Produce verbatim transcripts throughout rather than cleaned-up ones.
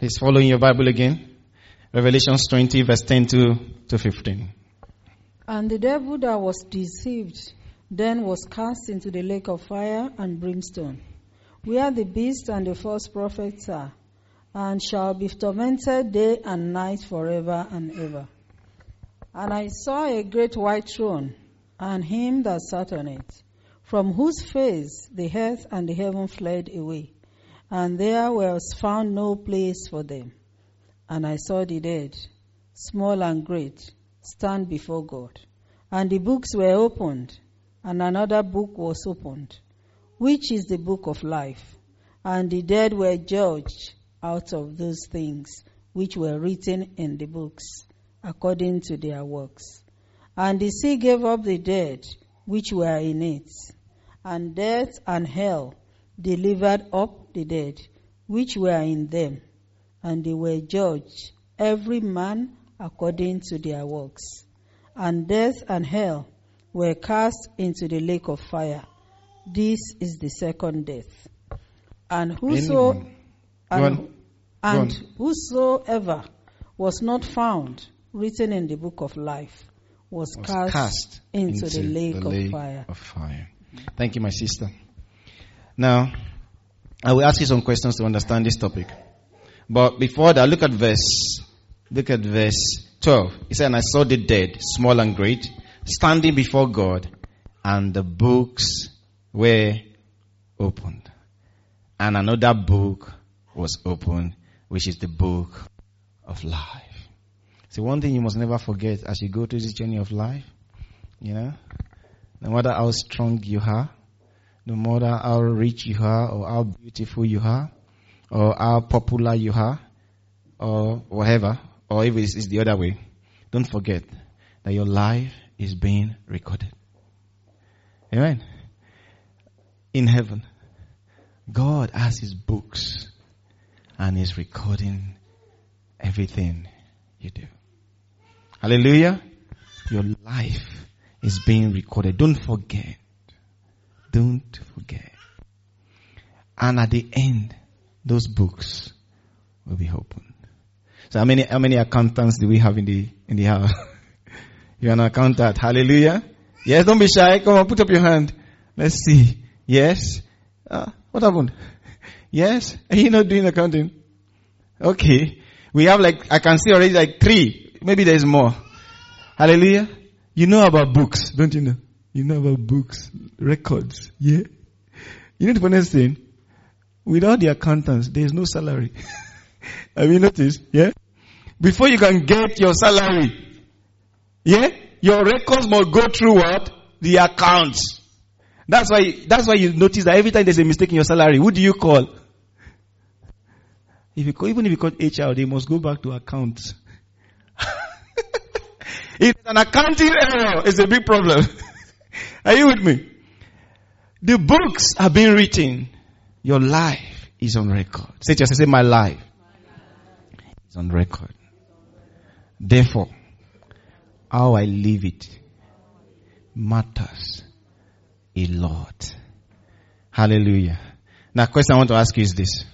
Please follow in your Bible again. Revelations twenty, verse ten to fifteen. And the devil that was deceived then was cast into the lake of fire and brimstone, where the beast and the false prophets are, and shall be tormented day and night forever and ever. And I saw a great white throne, and him that sat on it, from whose face the earth and the heaven fled away, and there was found no place for them. And I saw the dead, small and great, stand before God. And the books were opened, and another book was opened, which is the book of life. And the dead were judged out of those things which were written in the books, according to their works. And the sea gave up the dead which were in it, and death and hell delivered up the dead which were in them, and they were judged, every man according to their works. And death and hell were cast into the lake of fire. This is the second death. And whoso and, and whosoever was not found written in the book of life was, was cast, cast into, into the lake, the lake of, fire. of fire. Thank you, my sister. Now, I will ask you some questions to understand this topic. But before that, look at verse, look at verse twelve. He said, and I saw the dead, small and great, standing before God, and the books were opened. And another book was opened, which is the book of life. So one thing you must never forget as you go through this journey of life, you know, no matter how strong you are, no matter how rich you are, or how beautiful you are, or how popular you are, or whatever, or if it's, it's the other way, don't forget that your life is being recorded. Amen. In heaven, God has his books and is recording everything you do. Hallelujah. Your life is being recorded. Don't forget. Don't forget. And at the end, those books will be opened. So how many, how many accountants do we have in the, in the house? You're an accountant. Hallelujah. Yes, don't be shy. Come on, put up your hand. Let's see. Yes. Uh, what happened? Yes. Are you not doing accounting? Okay. We have like, I can see already like three. Maybe there's more. Hallelujah. You know about books, don't you know? You know about books, records. Yeah. You know the funniest thing? Without the accountants, there's no salary. Have you noticed? Yeah. Before you can get your salary, yeah, your records must go through what? The accounts. That's why, that's why you notice that every time there's a mistake in your salary, who do you call? If you call, even if you call H R, they must go back to accounts. It's an accounting error. It's a big problem. Are you with me? The books are being written. Your life is on record. Say to yourself, say, my life is on record. Therefore, how I live it matters a lot. Hallelujah. Now, question I want to ask you is this.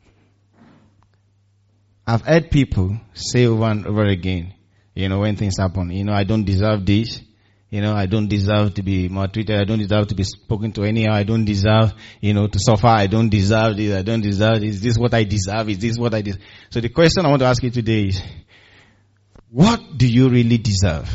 I've heard people say over and over again, you know, when things happen, you know, I don't deserve this. You know, I don't deserve to be maltreated. I don't deserve to be spoken to anyhow. I don't deserve, you know, to suffer. I don't deserve this. I don't deserve this. Is this what I deserve? Is this what I deserve? So the question I want to ask you today is, what do you really deserve?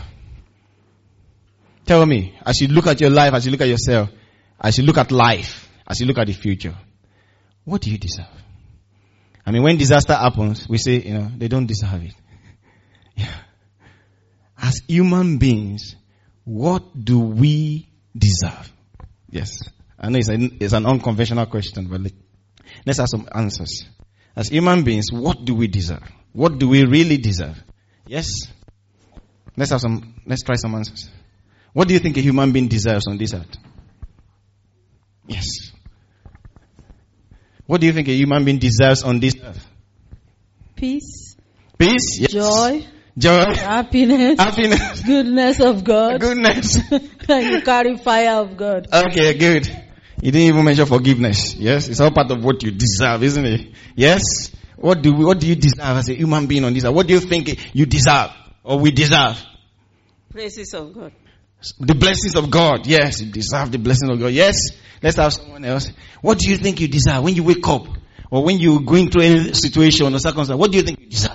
Tell me, as you look at your life, as you look at yourself, as you look at life, as you look at the future, what do you deserve? I mean, when disaster happens, we say, you know, they don't deserve it. Yeah. As human beings, what do we deserve? Yes. I know it's, a, it's an unconventional question, but let's have some answers. As human beings, what do we deserve? What do we really deserve? Yes. Let's have some, let's try some answers. What do you think a human being deserves on this earth? Yes. What do you think a human being deserves on this earth? Peace. Peace? Yes. Joy. Joy. Happiness. Happiness. Goodness of God. Goodness. And you carry fire of God. Okay, good. You didn't even mention forgiveness. Yes, it's all part of what you deserve, isn't it? Yes. What do we, what do you deserve as a human being on this earth? What do you think you deserve or we deserve? Praises of God. The blessings of God. Yes, you deserve the blessings of God. Yes. Let's have someone else. What do you think you deserve when you wake up or when you go into any situation or circumstance? What do you think you deserve?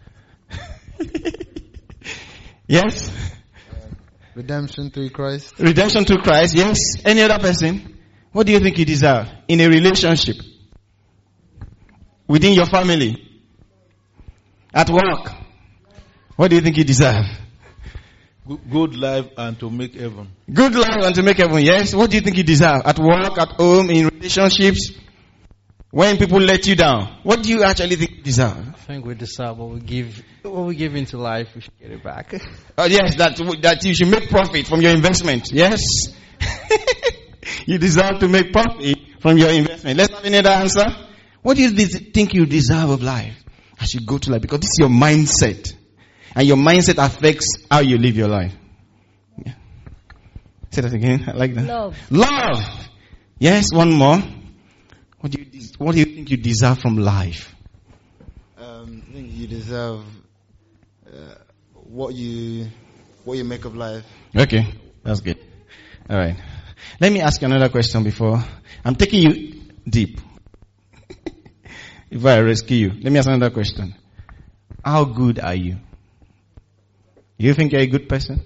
Yes. Redemption through Christ. Redemption through Christ. Yes. Any other person? What do you think you deserve in a relationship? Within your family? At work? What do you think you deserve? Good life and to make heaven. Good life and to make heaven, yes. What do you think you deserve? At work, at home, in relationships? When people let you down, what do you actually think you deserve? I think we deserve what we give, what we give into life, we should get it back. Oh yes, that, that you should make profit from your investment, yes. You deserve to make profit from your investment. Let's have another answer. What do you think you deserve of life as you go to life? Because this is your mindset. And your mindset affects how you live your life. Yeah. Say that again. I like that. Love. Love. Yes, one more. What do you What do you think you deserve from life? Um, I think you deserve uh, what you what you make of life. Okay, that's good. All right. Let me ask you another question before I'm taking you deep. If I rescue you, let me ask another question. How good are you? You think you're a good person?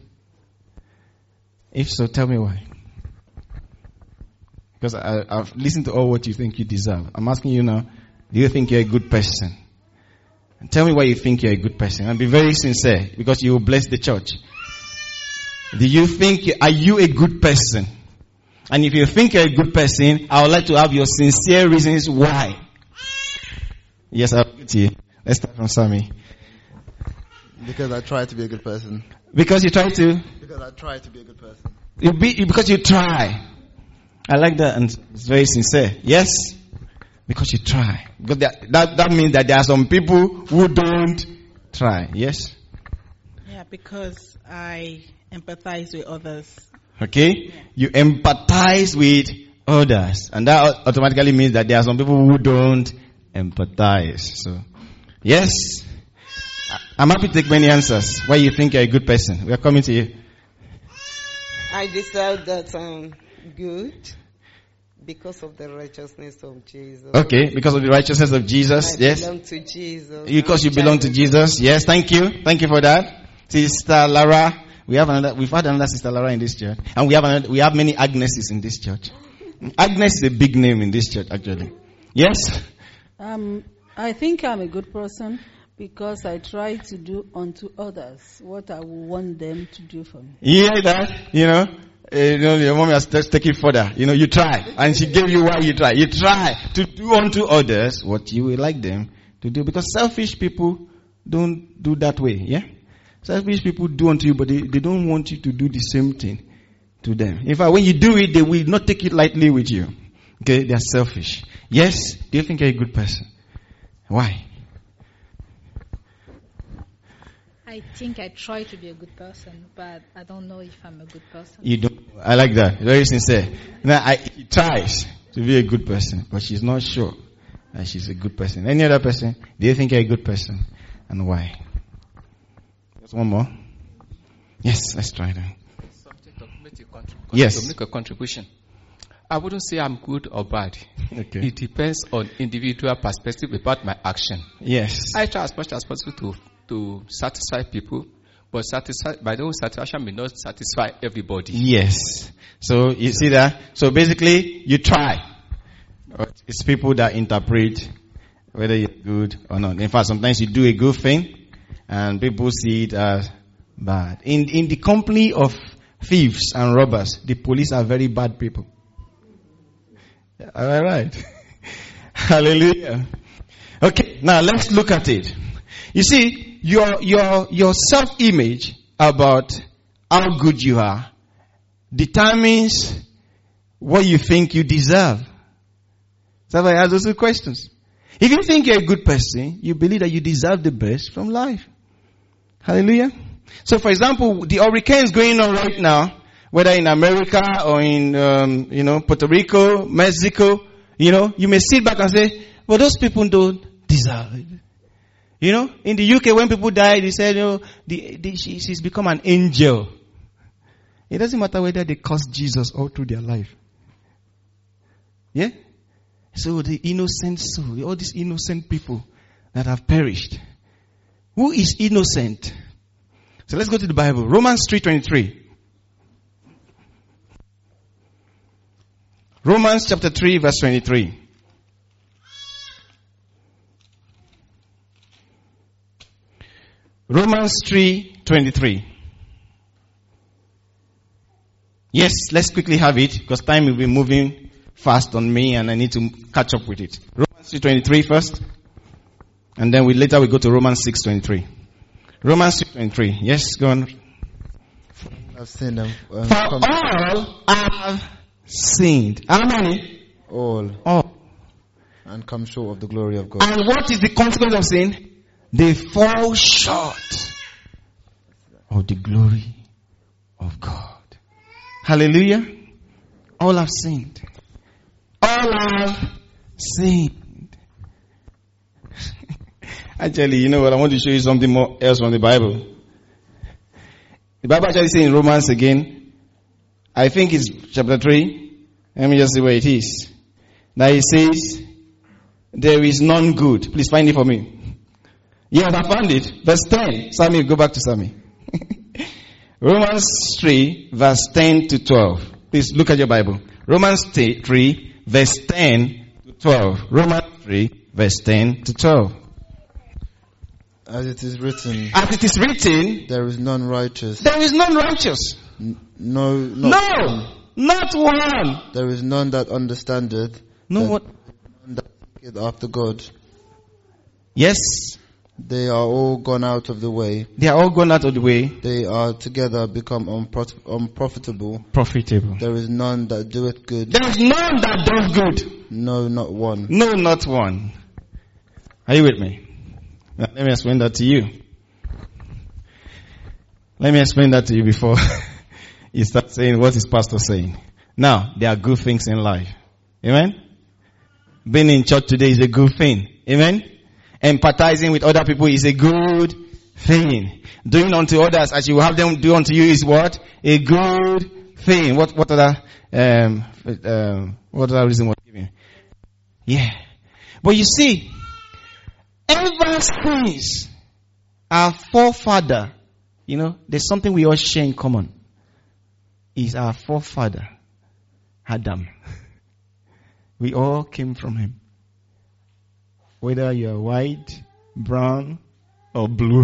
If so, tell me why. Because I, I've listened to all what you think you deserve. I'm asking you now, do you think you're a good person? And tell me why you think you're a good person. And be very sincere, because you will bless the church. Do you think, you, are you a good person? And if you think you're a good person, I would like to have your sincere reasons why. Yes, I'll get you. Let's start from Sammy. Because I try to be a good person. Because you try to? Because I try to be a good person. You be, because you try. I like that, and it's very sincere. Yes? Because you try. Because that, that, that means that there are some people who don't try. Yes? Yeah, because I empathize with others. Okay? Yeah. You empathize with others. And that automatically means that there are some people who don't empathize. So, yes? I'm happy to take many answers. Why you think you're a good person? We are coming to you. I deserve that I'm good because of the righteousness of Jesus. Okay, because of the righteousness of Jesus. I yes. belong to Jesus. Because you belong to Jesus. Yes, thank you. Thank you for that. Sister Lara. We have another, we've had another Sister Lara in this church. And we have another, we have many Agneses in this church. Agnes is a big name in this church, actually. Yes? Um, I think I'm a good person because I try to do unto others what I would want them to do for me. You hear that? You know? Uh, you know, your mom has to take it further. You know, you try. And she gave you why you try. You try to do unto others what you would like them to do. Because selfish people don't do that way. Yeah? Selfish people do unto you, but they, they don't want you to do the same thing to them. In fact, when you do it, they will not take it lightly with you. Okay? They are selfish. Yes? Do you think you're a good person? Why? I think I try to be a good person, but I don't know if I'm a good person. You don't. I like that. Very sincere. Now, I, he tries to be a good person, but she's not sure that she's a good person. Any other person? Do you think you're a good person? And why? Just one more. Yes, let's try that. Subject of make a contribution. Yes. To make a contribution. I wouldn't say I'm good or bad. Okay. It depends on individual perspective about my action. Yes. I try as much as possible to to satisfy people, but satisfy by the own satisfaction may not satisfy everybody. Yes. So you see that? So basically, you try. But it's people that interpret whether you're good or not. In fact, sometimes you do a good thing, and people see it as bad. In in the company of thieves and robbers, the police are very bad people. All right. Hallelujah. Okay, now let's look at it. You see, your your your self-image about how good you are determines what you think you deserve. Somebody ask those two questions. If you think you're a good person, you believe that you deserve the best from life. Hallelujah. So, for example, the hurricanes going on right now, whether in America or in um, you know Puerto Rico, Mexico, you know, you may sit back and say, "Well, those people don't deserve it. You know, in the U K, when people die, they said, "Oh, the, the, she, she's become an angel." It doesn't matter whether they curse Jesus all through their life. Yeah? So the innocent soul, all these innocent people that have perished. Who is innocent? So let's go to the Bible. Romans three twenty-three. Romans chapter three verse twenty-three. Romans three twenty-three. Yes, let's quickly have it because time will be moving fast on me and I need to catch up with it. Romans three twenty-three first. And then we later we go to Romans six twenty-three. Romans six twenty-three. Yes, go on. I've sinned them. Um, For all have sinned. How many? all All. and come short of the glory of God. And what is the consequence of sin? They fall short of the glory of God. Hallelujah. All have sinned. All have sinned. Actually, you know what? I want to show you something more else from the Bible. The Bible actually says in Romans again, I think it's chapter three. Let me just see where it is. Now it says, there is none good. Please find it for me. Yes, I found it. Verse ten. Sammy, go back to Sammy. Romans three, verse ten to twelve. Please look at your Bible. Romans three, verse ten to twelve. Romans three, verse ten to twelve. As it is written, As it is written, there is none righteous. there is none righteous. N- no, not No, one. not one. There is none that understandeth. No that what? None that seeketh after God. Yes, They are all gone out of the way. they are all gone out of the way. They are together become unpro- unprofitable. Profitable. There is none that doeth good. There is none that does good. No, not one. No, not one. Are you with me? Now, let me explain that to you. Let me explain that to you before you start saying what is pastor saying. Now, there are good things in life. Amen? Being in church today is a good thing. Amen? Empathizing with other people is a good thing. Doing unto others as you will have them do unto you is what? A good thing. What, what other, um, um, what other reason was given? Yeah. But you see, ever since our forefather, you know, there's something we all share in common. Is our forefather, Adam. We all came from him. Whether you're white, brown, or blue.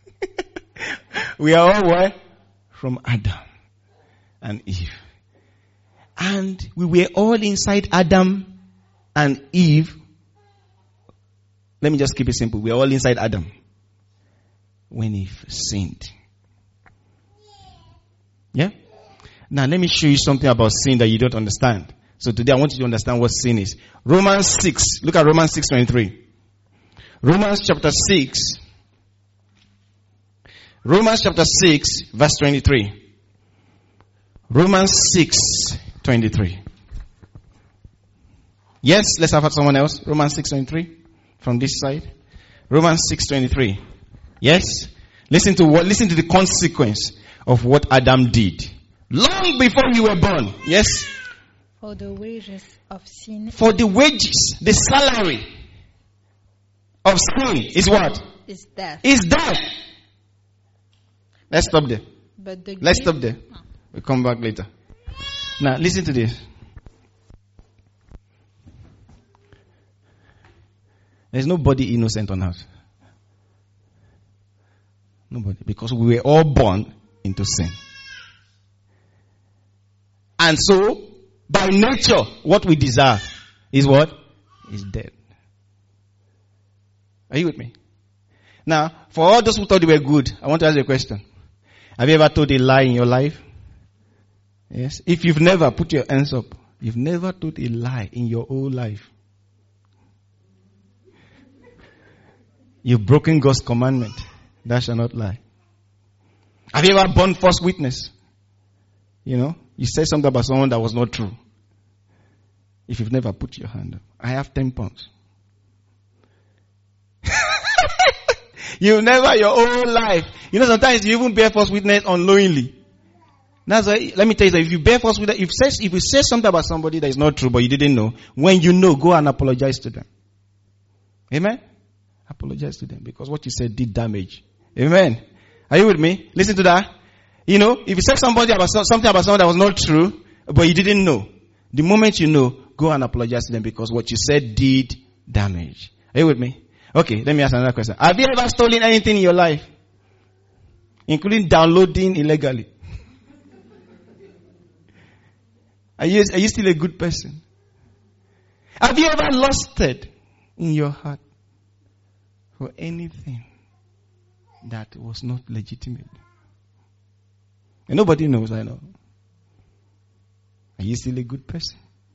We are all what? From Adam and Eve. And we were all inside Adam and Eve. Let me just keep it simple. We are all inside Adam when Eve sinned. Yeah? Now let me show you something about sin that you don't understand. So today I want you to understand what sin is. Romans six. Look at Romans six twenty-three. Romans chapter six. Romans chapter six verse twenty-three. Romans six twenty-three. Yes, let's have someone else. Romans six twenty-three from this side. Romans six twenty-three. Yes? Listen to what listen to the consequence of what Adam did. Long before you were born. Yes? For the wages of sin For the wages, the salary of sin is what? is death. Is death. Let's stop there. But the Let's gift- stop there. We'll come back later. Now, listen to this. There's nobody innocent on earth. Nobody. Because we were all born into sin. And so, by nature, what we deserve is what? Is death. Are you with me? Now, for all those who thought they were good, I want to ask you a question. Have you ever told a lie in your life? Yes. If you've never, put your hands up. You've never told a lie in your whole life. You've broken God's commandment. Thou shalt not lie. Have you ever borne false witness? You know, you said something about someone that was not true. If you've never put your hand up. I have ten pounds. You never your whole life. You know, sometimes you even bear false witness unknowingly. That's why, let me tell you that if you bear false witness, if, says, if you say something about somebody that is not true, but you didn't know, when you know, go and apologize to them. Amen? Apologize to them, because what you said did damage. Amen? Are you with me? Listen to that. You know, if you said somebody about something about someone that was not true, but you didn't know, the moment you know, go and apologize to them, because what you said did damage. Are you with me? Okay, let me ask another question. Have you ever stolen anything in your life? Including downloading illegally? Are you, are you still a good person? Have you ever lusted in your heart for anything that was not legitimate? And nobody knows, I know. Are you still a good person?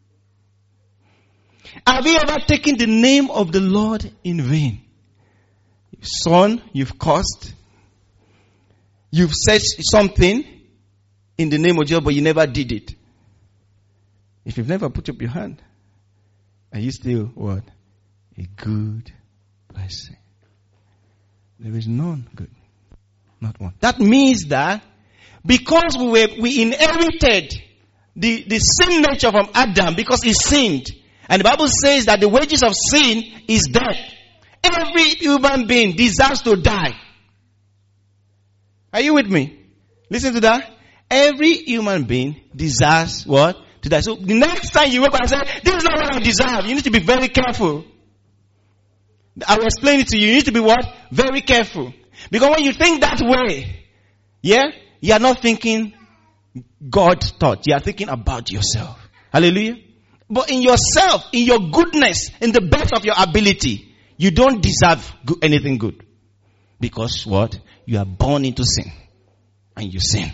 Have you ever taken the name of the Lord in vain? Son, you've cursed. You've said something in the name of Jesus, but you never did it. If you've never put up your hand, are you still what? A good person. There is none good. Not one. That means that because we were, we inherited the, the sin nature from Adam because he sinned. And the Bible says that the wages of sin is death. Every human being deserves to die. Are you with me? Listen to that. Every human being deserves what? To die. So the next time you wake up and say, this is not what I deserve, you need to be very careful. I will explain it to you. You need to be what? Very careful. Because when you think that way, yeah, you are not thinking God thought. You are thinking about yourself. Hallelujah. But in yourself, in your goodness, in the best of your ability, you don't deserve anything good. Because what? You are born into sin. And you sin.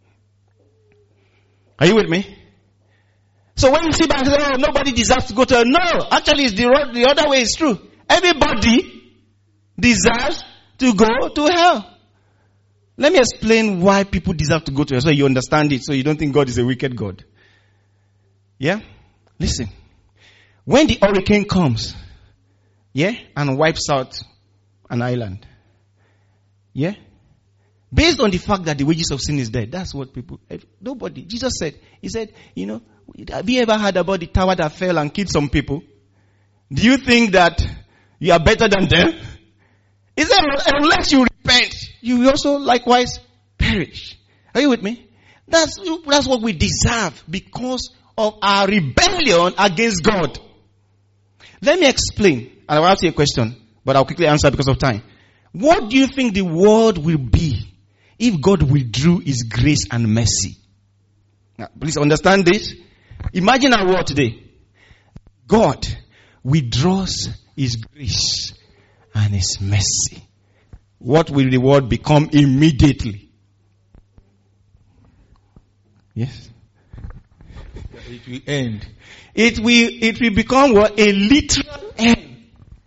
Are you with me? So when you see back and say, oh, nobody deserves to go to hell. No, actually it's the, the other way is true. Everybody deserves to go to hell. Let me explain why people deserve to go to hell so you understand it, so you don't think God is a wicked God. Yeah? Listen. When the hurricane comes, yeah, and wipes out an island, yeah, based on the fact that the wages of sin is dead, that's what people, nobody, Jesus said, he said, you know, have you ever heard about the tower that fell and killed some people? Do you think that you are better than them? He said, unless you repent, you will also likewise perish. Are you with me? That's, that's what we deserve because of our rebellion against God. Let me explain. And I'll ask you a question, but I'll quickly answer because of time. What do you think the world will be if God withdrew his grace and mercy? Now, please understand this. Imagine our world today. God withdraws his grace and his mercy. What will the world become immediately? Yes? It will end. It will, it will become what? A literal end.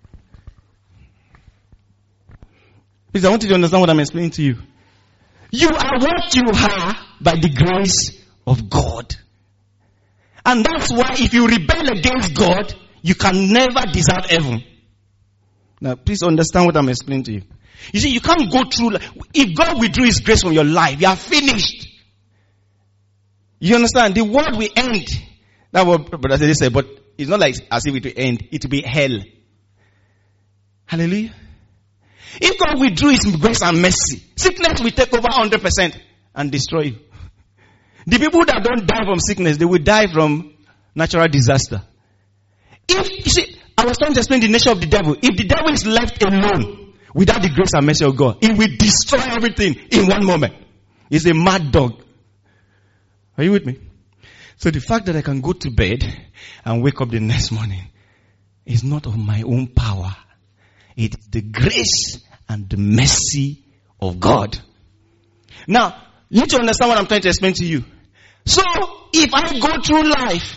Please, I want you to understand what I'm explaining to you. You are what you are by the grace of God. And that's why if you rebel against God, you can never deserve heaven. Now, please understand what I'm explaining to you. You see, you can't go through, if God withdrew his grace from your life, you are finished. You understand? The world will end. That's what Brother Sede said, but it's not like as if it will end. It will be hell. Hallelujah. If God withdrew his grace and mercy, sickness will take over one hundred percent and destroy you. The people that don't die from sickness, they will die from natural disaster. If, you see, I was trying to explain the nature of the devil. If the devil is left alone without the grace and mercy of God, he will destroy everything in one moment. He's a mad dog. Are you with me? So the fact that I can go to bed and wake up the next morning is not of my own power. It is the grace and the mercy of God. Now, you need to understand what I'm trying to explain to you. So, if I go through life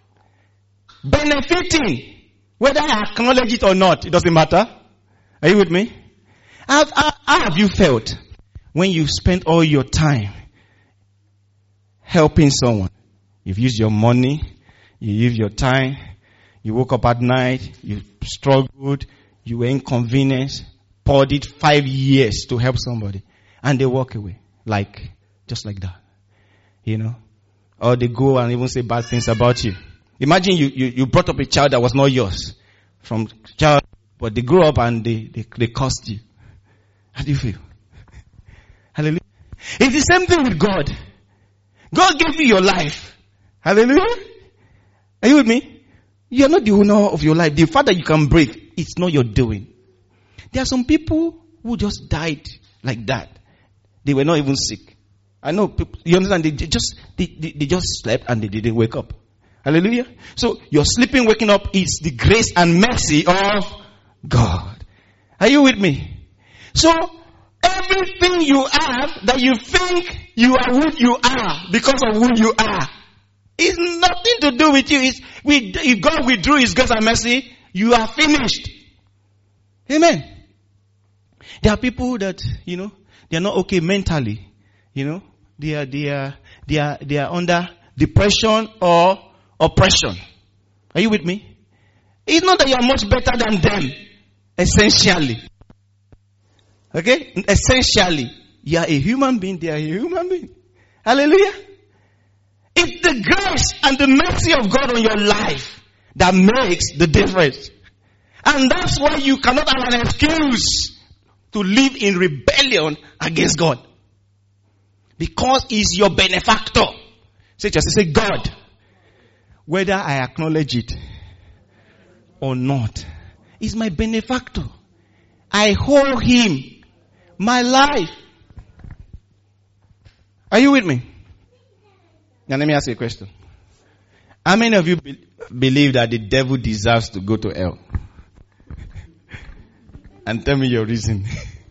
benefiting, whether I acknowledge it or not, it doesn't matter. Are you with me? How, how, how have you felt when you spent all your time helping someone? You've used your money, you used your time, you woke up at night, you struggled, you were inconvenienced, poured it five years to help somebody. And they walk away. Like, just like that. You know? Or they go and even say bad things about you. Imagine you, you, you brought up a child that was not yours. From child, but they grew up and they, they, they cursed you. How do you feel? Hallelujah. It's the same thing with God. God gave you your life. Hallelujah. Are you with me? You are not the owner of your life. The fact that you can break, it's not your doing. There are some people who just died like that. They were not even sick. I know people, you understand, they just, they, they, they just slept and they didn't wake up. Hallelujah. So your sleeping, waking up is the grace and mercy of God. Are you with me? So everything you have that you think you are who you are because of who you are is nothing to do with you. It's, we, if God withdrew His grace and mercy, you are finished. Amen. There are people that, you know, they are not okay mentally. You know, they are, they are, they are, they are under depression or oppression. Are you with me? It's not that you are much better than them. Essentially. Okay? Essentially. You are a human being, they are a human being. Hallelujah. It's the grace and the mercy of God on your life that makes the difference. And that's why you cannot have an excuse to live in rebellion against God. Because He's your benefactor. Say just say, God, whether I acknowledge it or not, He's my benefactor. I owe Him my life. Are you with me? Now let me ask you a question. How many of you be- believe that the devil deserves to go to hell? And tell me your reason.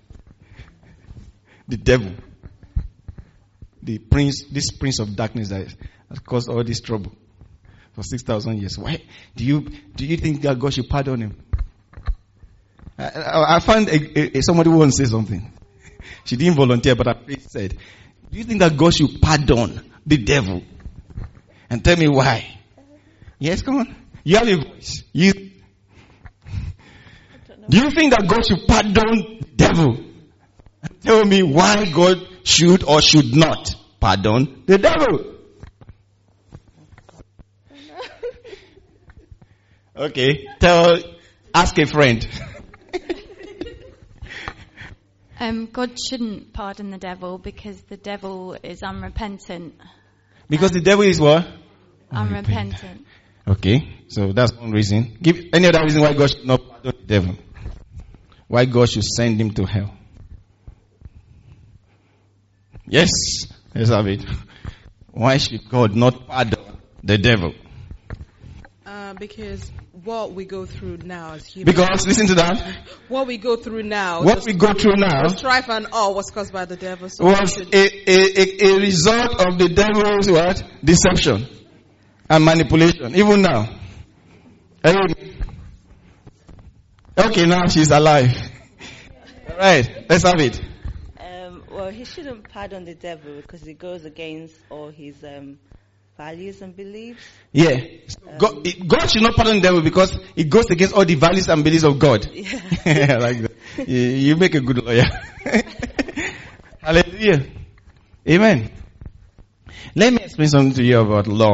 The devil. The prince, this prince of darkness that has caused all this trouble for six thousand years. Why do you, do you think that God should pardon him? I, I, I found a, a, somebody who wants to say something. She didn't volunteer, but I said, do you think that God should pardon the devil? And tell me why. Yes, come on. You have a voice. You, do you think that God should pardon the devil? Tell me why God should or should not pardon the devil. Okay, tell, ask a friend. um, God shouldn't pardon the devil because the devil is unrepentant. Because um, the devil is what? Unrepentant. Okay, so that's one reason. Give any other reason why God should not pardon the devil? Why God should send him to hell? Yes, let's have it. Why should God not pardon the devil? Uh, because what we go through now as humans. Because, listen to that. What we go through now. What we go through now. The strife and all was caused by the devil. So was a, a, a, a result of the devil's what? Deception and manipulation. Even now. Okay, now she's alive. Alright, let's have it. Um, well, he shouldn't pardon the devil because it goes against all his um, values and beliefs. Yeah. Um, God, it, God should not pardon the devil because it goes against all the values and beliefs of God. Yeah. I like that. You, you make a good lawyer. Hallelujah. Amen. Let me explain something to you about law.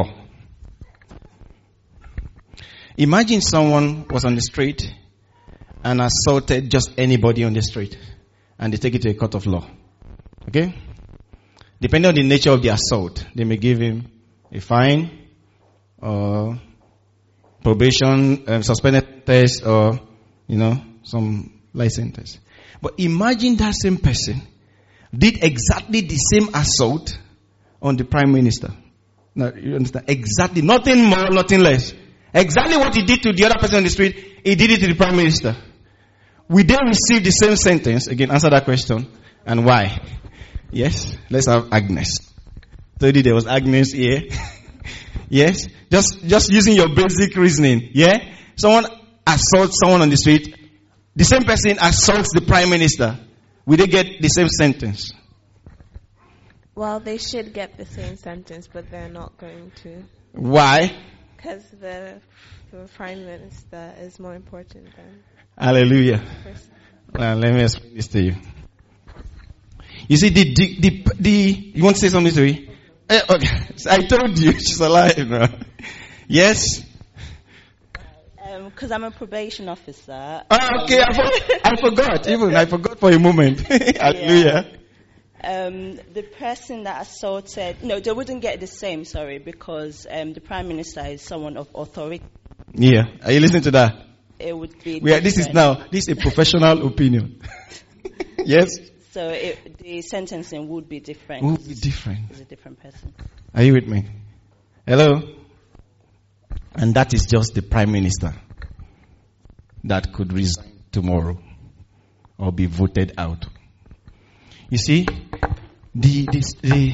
Imagine someone was on the street and assaulted just anybody on the street, and they take it to a court of law. Okay? Depending on the nature of the assault, they may give him a fine, or probation, um, suspended test, or, you know, some license test. But imagine that same person did exactly the same assault on the Prime Minister. Now, you understand? Exactly. Nothing more, nothing less. Exactly what he did to the other person on the street, he did it to the Prime Minister. We then receive the same sentence. Again, answer that question. And why? Yes? Let's have Agnes. Told you there was Agnes here. Yes? Just, just using your basic reasoning. Yeah? Someone assaults someone on the street. The same person assaults the Prime Minister. Will they get the same sentence? Well, they should get the same sentence, but they're not going to. Why? Because the, the Prime Minister is more important than... Hallelujah. Now, let me explain this to you. You see, the, the, the, the you want to say something to me? Eh, okay. I told you, she's alive now. Yes? Because um, I'm a probation officer. Oh, okay, I, for, I forgot. Even I forgot for a moment. Hallelujah. Um, the person that assaulted, no, they wouldn't get the same, sorry, because um, the Prime Minister is someone of authority. Yeah. Are you listening to that? It would be we are, this is now, this is a professional opinion. Yes? So it, the sentencing would be different. Would be different. It's a different person. Are you with me? Hello? And that is just the Prime Minister that could resign tomorrow or be voted out. You see, the, the, the,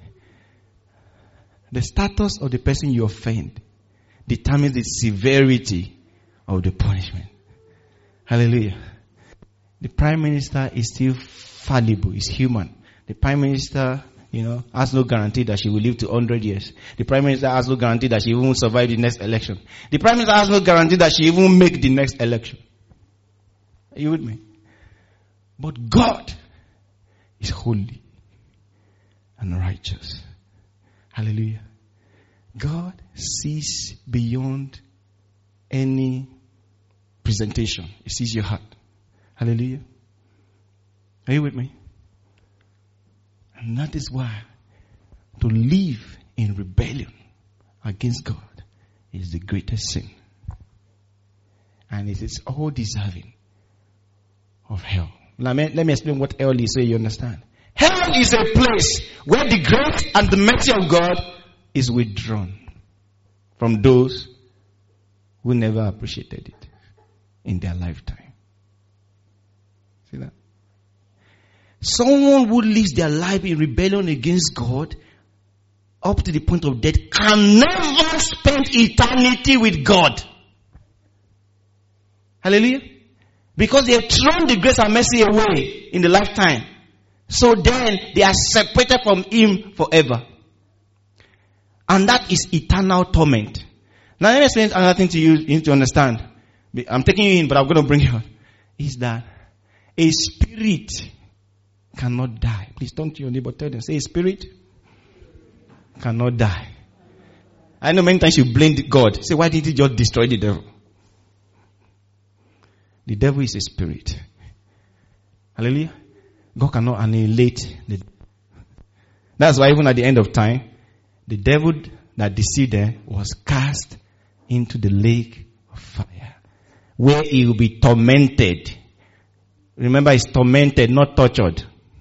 the status of the person you offend determines the severity of the punishment. Hallelujah. The Prime Minister is still fallible, is human. The Prime Minister, you know, has no guarantee that she will live to one hundred years. The Prime Minister has no guarantee that she will survive the next election. The Prime Minister has no guarantee that she will make the next election. Are you with me? But God is holy and righteous. Hallelujah. God sees beyond any presentation. He sees your heart. Hallelujah. Are you with me? And that is why to live in rebellion against God is the greatest sin. And it is all deserving of hell. Now, let me explain what hell is so you understand. Hell is a place where the grace and the mercy of God is withdrawn from those who never appreciated it in their lifetime. See that? Someone who lives their life in rebellion against God up to the point of death can never spend eternity with God. Hallelujah. Because they have thrown the grace and mercy away in the lifetime. So then they are separated from Him forever. And that is eternal torment. Now let me explain another thing to you, you need to understand. I'm taking you in, but I'm going to bring you out. Is that a spirit cannot die. Please turn to your neighbor, tell them, say a spirit cannot die. I know many times you blame God. Say, why did He just destroy the devil? The devil is a spirit. Hallelujah. God cannot annihilate the devil. That's why even at the end of time, the devil that deceived them was cast into the lake of fire, where he will be tormented. Remember, he's tormented, not tortured.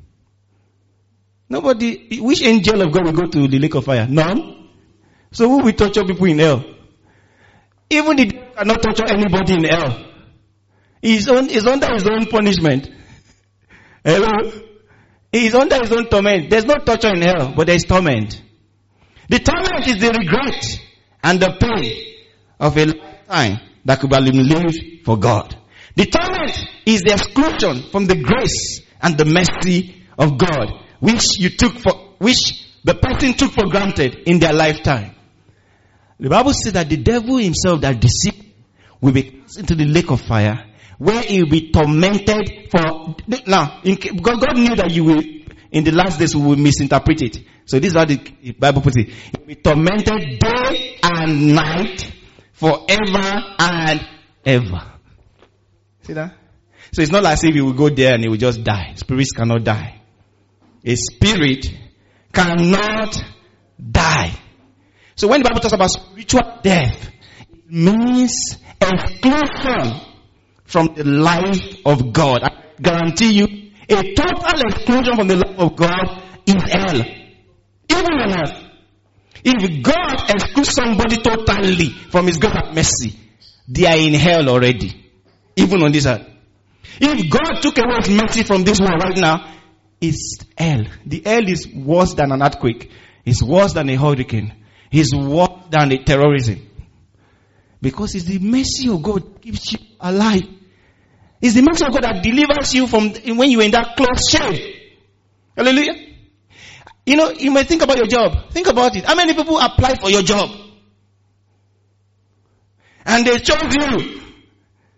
Nobody, which angel of God will go to the lake of fire? None. So who will torture people in hell? Even the devil cannot torture anybody in hell. He's, on, he's under his own punishment. Hello? He's under his own torment. There's no torture in hell, but there's torment. The torment is the regret and the pain of a lifetime that could be lived for God. The torment is the exclusion from the grace and the mercy of God, which you took for, which the person took for granted in their lifetime. The Bible says that the devil himself that deceived will be cast into the lake of fire, where he will be tormented for. Now, in, God, God knew that you will, in the last days, we will misinterpret it. So this is how the Bible puts it. He will be tormented day and night, forever and ever. See that? So it's not like if he will go there and he will just die. Spirits cannot die. A spirit cannot die. So when the Bible talks about spiritual death, it means exclusion from the life of God. I guarantee you, a total exclusion from the life of God is hell. Even on earth. If God excludes somebody totally from His grace and mercy, they are in hell already. Even on this earth. If God took away His mercy from this world right now, it's hell. The hell is worse than an earthquake. It's worse than a hurricane. It's worse than a terrorism. Because it's the mercy of God that keeps you alive. It's the mercy of God that delivers you from when you're in that close shade. Hallelujah. You know, you may think about your job. Think about it. How many people apply for your job? And they chose you.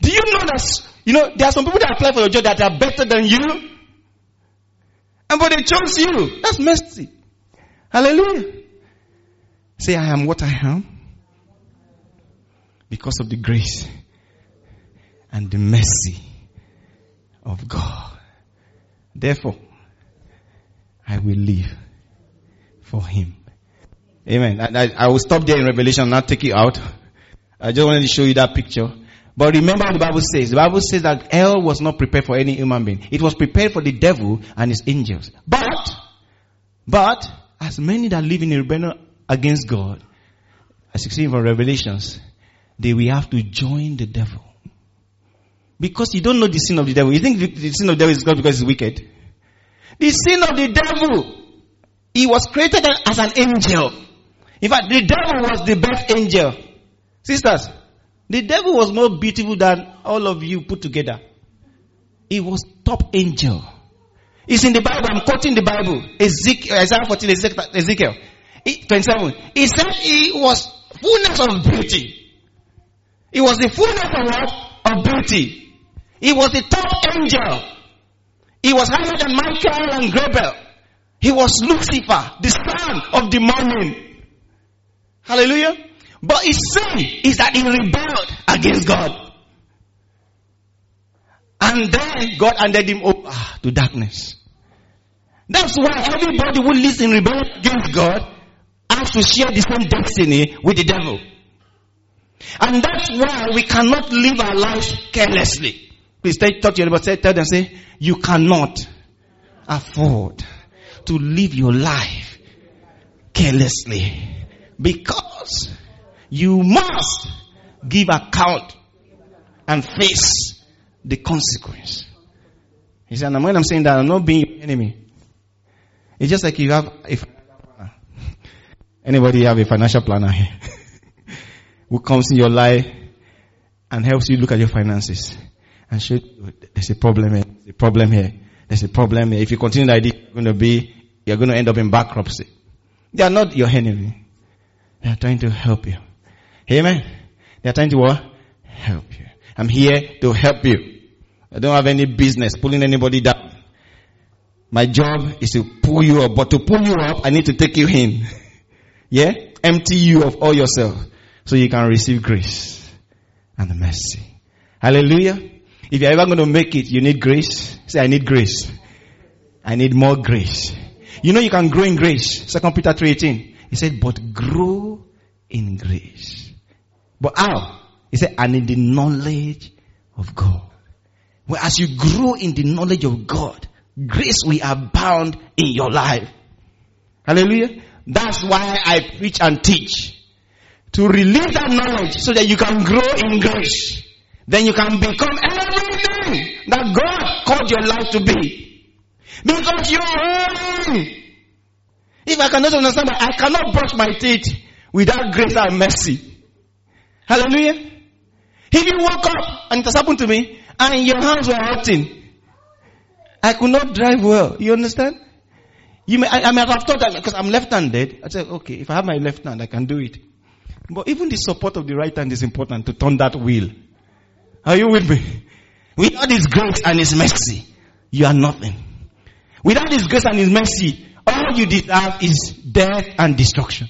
Do you know that, you know, there are some people that apply for your job that are better than you? And but they chose you. That's mercy. Hallelujah. Say, I am what I am because of the grace and the mercy of God. Therefore, I will live for Him. Amen. I, I, I will stop there in Revelation and not take you out. I just wanted to show you that picture. But remember what the Bible says. The Bible says that hell was not prepared for any human being. It was prepared for the devil and his angels. But, but, as many that live in a rebellion against God, as you see from Revelations, they will have to join the devil. Because you don't know the sin of the devil. You think the, the sin of the devil is God because he's wicked? The sin of the devil, he was created as an angel. In fact, the devil was the best angel. Sisters, the devil was more beautiful than all of you put together. He was top angel. It's in the Bible. I'm quoting the Bible. Ezekiel, Isaiah fourteen, Ezekiel twenty-seven. He said he was fullness of beauty. He was the fullness of what? Of beauty. He was the top angel. He was higher than Michael and Gabriel. He was Lucifer, the son of the morning. Hallelujah. But his sin is that he rebelled against God. And then God handed him over to darkness. That's why everybody who lives in rebellion against God has to share the same destiny with the devil. And that's why we cannot live our lives carelessly. Please talk to your neighbor, tell them, say, you cannot afford to live your life carelessly. Because you must give account and face the consequence. He said, and when I'm saying that, I'm not being your enemy. It's just like you have a anybody have a financial planner here who comes in your life and helps you look at your finances and show you there's a problem here, there's a problem here, there's a problem here. If you continue like this, you're going to be, you're going to end up in bankruptcy. They are not your enemy. They are trying to help you. Amen. They are trying to what? Help you. I'm here to help you. I don't have any business pulling anybody down. My job is to pull you up, but to pull you up, I need to take you in. Yeah? Empty you of all yourself so you can receive grace and mercy. Hallelujah. If you're ever going to make it, you need grace. Say, I need grace. I need more grace. You know you can grow in grace. Second Peter three eighteen. He said, but grow in grace. But how? He said, and in the knowledge of God. Well, as you grow in the knowledge of God, grace will abound in your life. Hallelujah. That's why I preach and teach. To release that knowledge so that you can grow in grace. Then you can become everything that God called your life to be. Because you're holy. If I cannot understand that, I cannot brush my teeth without grace and mercy. Hallelujah. If you woke up, and it has happened to me, and your hands were hurting, I could not drive well. You understand? You may, I, I might have thought that because I'm left-handed. I said, okay, if I have my left hand, I can do it. But even the support of the right hand is important to turn that wheel. Are you with me? Without His grace and His mercy, you are nothing. Without His grace and His mercy, all you deserve is death and destruction.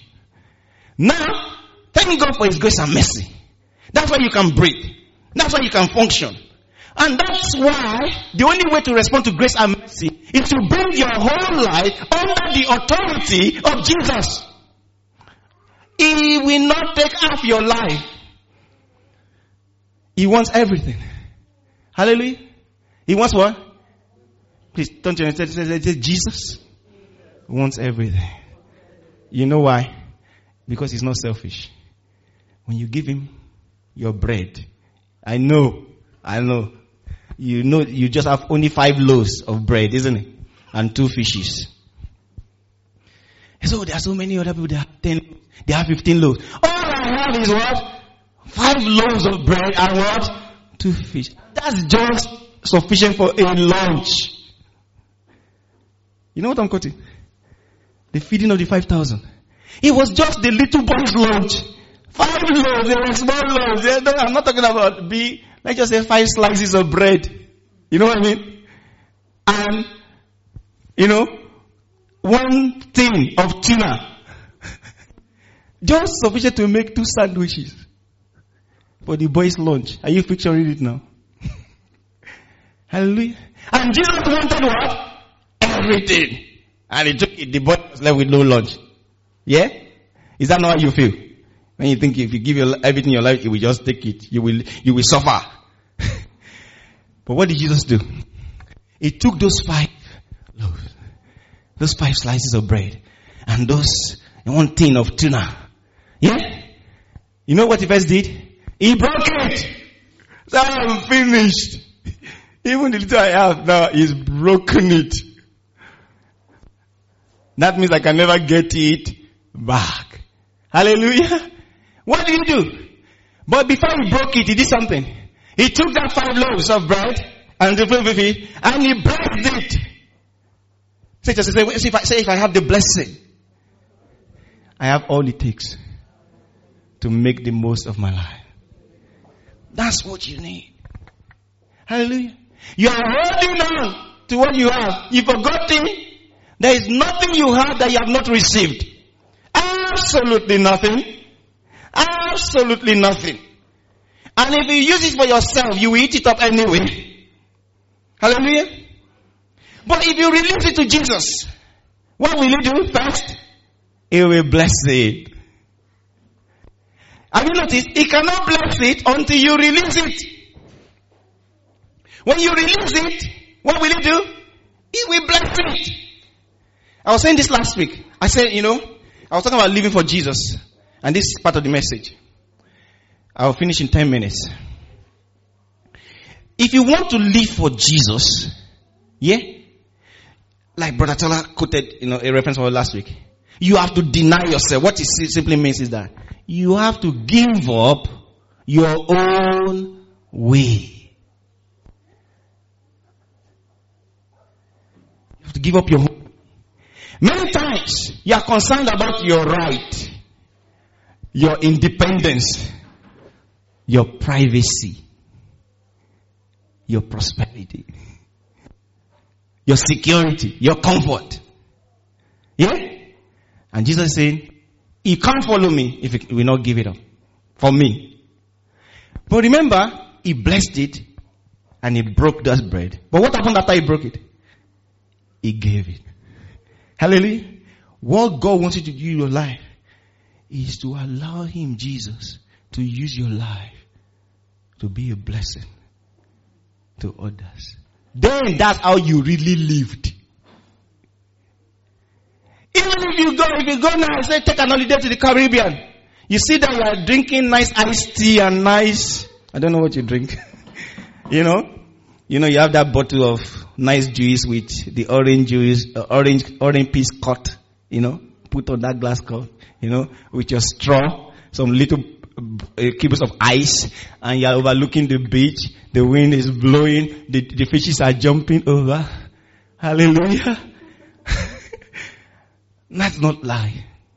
Now, thank God for His grace and mercy. That's why you can breathe. That's why you can function. And that's why the only way to respond to grace and mercy is to bring your whole life under the authority of Jesus. He will not take half your life. He wants everything. Hallelujah. He wants what? Please don't you say Jesus wants everything. You know why? Because He's not selfish. When you give Him your bread, I know, I know, you know, you just have only five loaves of bread, isn't it? And two fishes. So there are so many other people that have ten, they have fifteen loaves. All I have is what? Five loaves of bread and what? Two fish. That's just sufficient for a lunch. You know what I'm quoting? The feeding of the five thousand. It was just the little boy's lunch. Five loaves, they were small loaves. I'm not talking about big let's just say five slices of bread. You know what I mean? And, you know, one tin of tuna. Just sufficient to make two sandwiches for the boys' lunch. Are you picturing it now? Hallelujah. And Jesus wanted what? Everything. And he took it. The boy was left with no lunch. Yeah? Is that not how you feel? When you think if you give your, everything in your life, you will just take it. You will, you will suffer. But what did Jesus do? He took those five loaves, those five slices of bread, and those, and one tin of tuna. Yeah? You know what he first did? He broke it. So I'm finished. Even the little I have now, he's broken it. That means I can never get it back. Hallelujah. What did he do? But before he broke it, he did something. He took that five loaves of bread and the filled with it, and he blessed it. Say, just say, say, if I, say if I have the blessing, I have all it takes to make the most of my life. That's what you need. Hallelujah. You are holding on to what you have. You've forgotten there is nothing you have that you have not received. Absolutely nothing. Absolutely nothing. And if you use it for yourself, you will eat it up anyway. Hallelujah. But if you release it to Jesus, what will he do first? He will bless it. Have you noticed? He cannot bless it until you release it. When you release it, what will he do? He will bless it. I was saying this last week. I said, you know, I was talking about living for Jesus. And this is part of the message. I'll finish in ten minutes. If you want to live for Jesus, yeah, like Brother Tola quoted, you know, a reference from last week, you have to deny yourself. What it simply means is that you have to give up your own way. You have to give up your own. Many times you are concerned about your right, your independence, your privacy, your prosperity, your security, your comfort. Yeah? And Jesus is saying, you can't follow me if you will not give it up for me. But remember, he blessed it and he broke that bread. But what happened after he broke it? He gave it. Hallelujah. What God wants you to do in your life is to allow him, Jesus, to use your life to be a blessing to others. Then that's how you really lived. Even if you go, if you go now and say take an holiday to the Caribbean, you see that you are drinking nice iced tea and nice, I don't know what you drink. you know, you know, you have that bottle of nice juice with the orange juice, uh, orange, orange piece cut, you know, put on that glass cup, you know, with your straw, some little uh, cubes of ice, and you are overlooking the beach. The wind is blowing. The, the fishes are jumping over. Hallelujah. That's not life.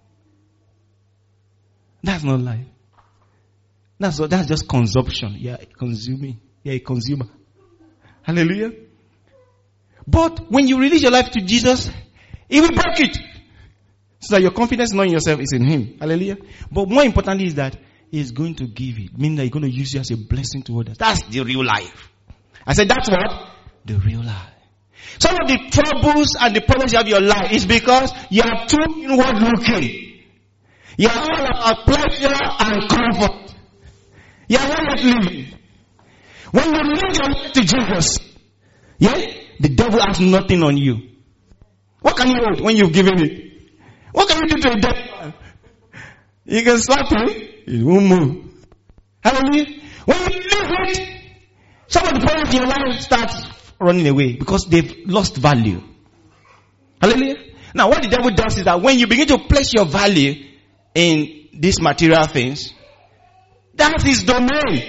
That's not life. That's not, that's just consumption. Yeah, consuming. Yeah, a consumer. Hallelujah. But when you release your life to Jesus, he will break it. So that your confidence not in yourself is in him. Hallelujah. But more importantly is that he's going to give it. Meaning that he's going to use you as a blessing to others. That's the real life. I said that's what? The real life. Some of the troubles and the problems you have in your life is because you are too inward looking. You are all about pleasure and comfort. You are not living. When you release your life to Jesus, yeah, the devil has nothing on you. What can you hold when you've given it? What can you do to a dead man? You can slap him, he won't move. Hallelujah. When you leave it, some of the problems in your life start running away because they've lost value. Hallelujah. Now what the devil does is that when you begin to place your value in these material things, that's his domain.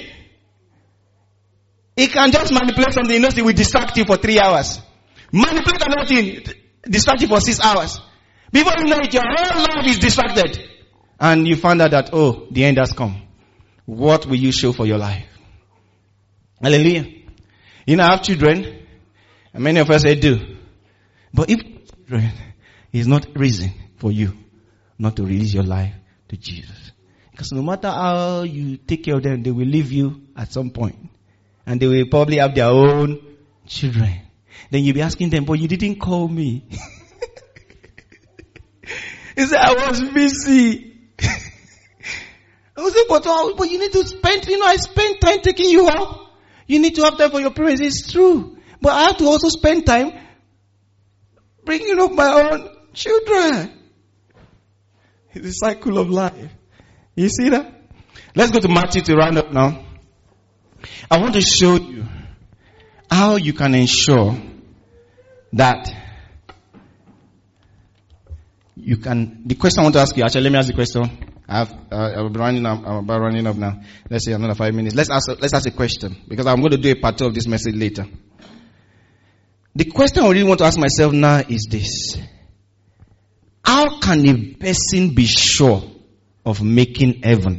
He can just manipulate something, he knows it will distract you for three hours. Manipulate another thing, distract you for six hours. Before you know it, your whole life is distracted. And you find out that, oh, the end has come. What will you show for your life? Hallelujah. You know, I have children, and many of us say do. But if children is not reason for you not to release your life to Jesus. Because no matter how you take care of them, they will leave you at some point. And they will probably have their own children. Then you'll be asking them, but you didn't call me. He said, I was busy. I was like, but, oh, but you need to spend, you know, I spend time taking you out. You need to have time for your parents. It's true. But I have to also spend time bringing up my own children. It's a cycle of life. You see that? Let's go to Matthew to round up now. I want to show you how you can ensure that you can. The question I want to ask you, actually, let me ask the question. I have, uh, I'm running up, I'm about running up now. Let's say another five minutes. Let's ask, let's ask a question because I'm going to do a part two of this message later. The question I really want to ask myself now is this: how can a person be sure of making heaven?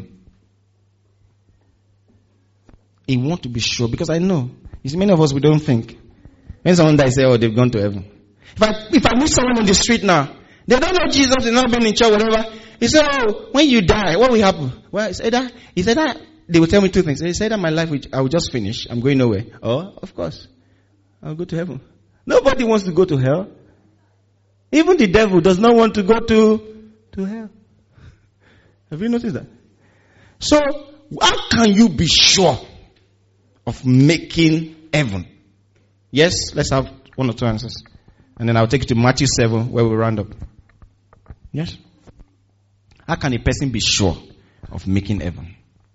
He want to be sure because I know. You see, many of us, we don't think. When someone dies, say, oh, they've gone to heaven. If I, if I meet someone on the street now, they don't know Jesus, they've not been in church, whatever. He said, oh, when you die, what will happen? Well, he said that, he said that, they will tell me two things. He said that my life, will, I will just finish. I'm going nowhere. Oh, of course. I'll go to heaven. Nobody wants to go to hell. Even the devil does not want to go to, to hell. Have you noticed that? So, how can you be sure of making heaven? Yes, let's have one or two answers. And then I'll take you to Matthew seven where we round up. Yes? How can a person be sure of making heaven?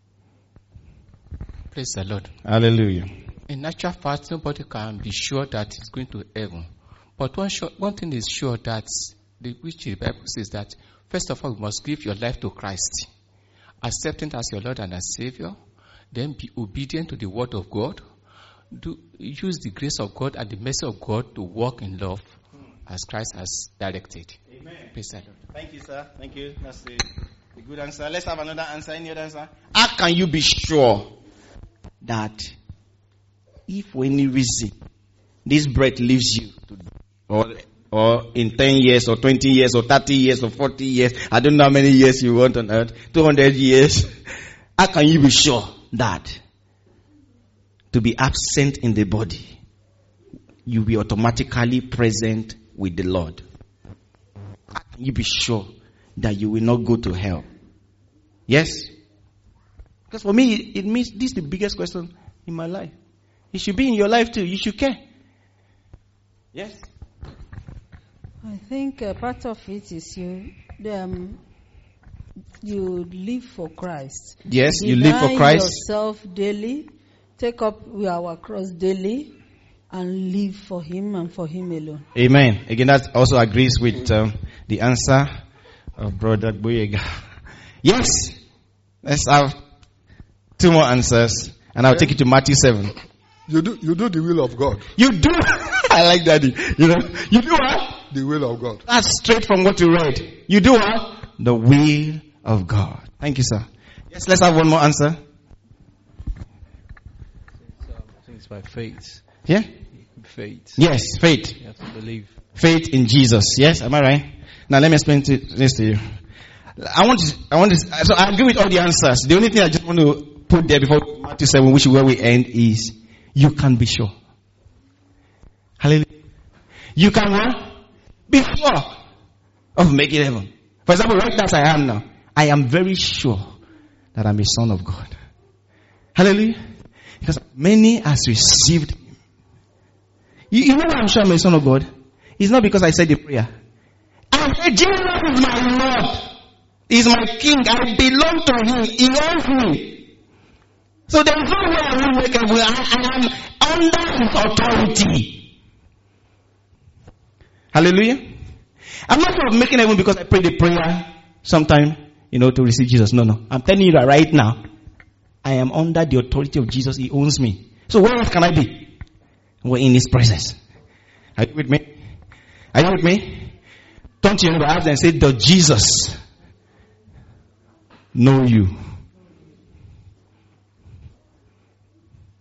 Praise the Lord. Hallelujah. In natural fact, nobody can be sure that he's going to heaven. But one, sure, one thing is sure that, the, which the Bible says that, first of all, you must give your life to Christ. Accept Him as your Lord and as Savior. Then be obedient to the Word of God. Do use the grace of God and the mercy of God to walk in love as Christ has directed. Amen. Praise the Lord. Thank you, sir. Thank you. That's a, a good answer. Let's have another answer. Any other answer? How can you be sure that if for any reason this breath leaves you, to, or or in ten years or twenty years or thirty years or forty years, I don't know how many years you want on earth, two hundred years, how can you be sure that to be absent in the body, you'll be automatically present with the Lord? How can you be sure that you will not go to hell? Yes? Because for me, it means this is the biggest question in my life. It should be in your life too. You should care. Yes? I think uh, part of it is you um, you live for Christ. Yes, you live for Christ. Deny yourself daily. Take up our cross daily and live for Him and for Him alone. Amen. Again, that also agrees with um, the answer of Brother Boyega. Yes. Let's have two more answers, and I'll yeah. take you to Matthew seven. You do, you do the will of God. You do. I like that. You know, you do what? The will of God. That's straight from what you read. You do what? The will of God. Thank you, sir. Yes, let's have one more answer. I think it's by faith. Yeah? Faith. Yes, faith. You have to believe. Faith in Jesus. Yes, am I right? Now let me explain to, this to you. I want to, I want to, so I agree with all the answers. The only thing I just want to put there before Matthew seven, which is where we end, is you can be sure. Hallelujah. You can what? Be sure of making heaven. For example, right now as I am now, I am very sure that I'm a son of God. Hallelujah. Because many has received Him. You, you know why I'm sure I'm a son of God? It's not because I said the prayer. I said Jesus is my Lord. He's my King. I belong to Him. He owns me. So there is no way I will make heaven. I, I am under His authority. Hallelujah. I'm not sure of making heaven because I pray the prayer sometime, you know, to receive Jesus. No, no. I'm telling you that right now, I am under the authority of Jesus. He owns me. So where else can I be? We're in His presence. Are you with me? Are you with me? Turn to your neighbor and say, does Jesus know you?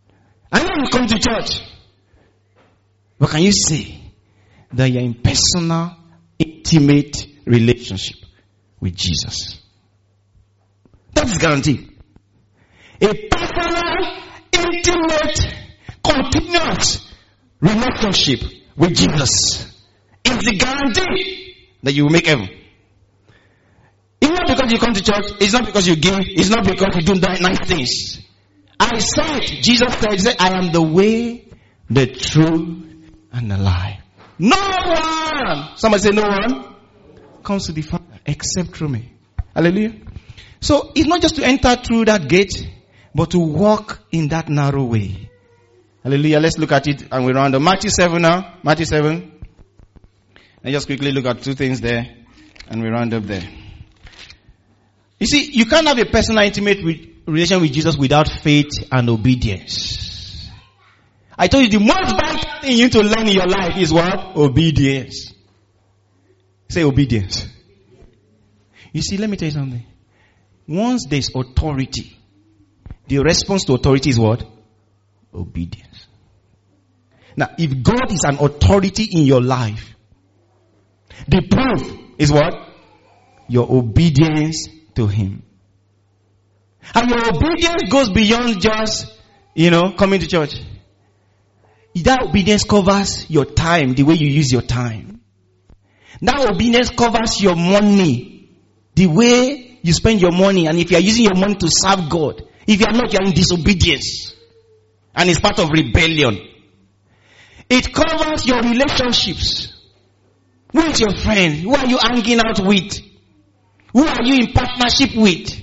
I know you come to church. But can you say that you're in personal, intimate relationship with Jesus? That is guaranteed. A personal, intimate, continuous relationship with Jesus is the guarantee that you will make heaven. It's not because you come to church. It's not because you give. It's not because you do nice things. I said, Jesus said, he said, I am the way, the truth, and the life. No one, somebody say no one, comes to the Father except through me. Hallelujah. So it's not just to enter through that gate, but to walk in that narrow way. Hallelujah. Let's look at it and we round up. Matthew seven now. Matthew seven. Let's just quickly look at two things there and we round up there. You see, you can't have a personal, intimate relation with Jesus without faith and obedience. I told you the most vital thing you need to learn in your life is what? Obedience. Say obedience. You see, let me tell you something. Once there's authority, the response to authority is what? Obedience. Now, if God is an authority in your life, the proof is what? Your obedience to Him. And your obedience goes beyond just, you know, coming to church. That obedience covers your time, the way you use your time. That obedience covers your money, the way you spend your money. And if you are using your money to serve God, if you are not, you are in disobedience. And it's part of rebellion. It covers your relationships. Who is your friend? Who are you hanging out with? Who are you in partnership with?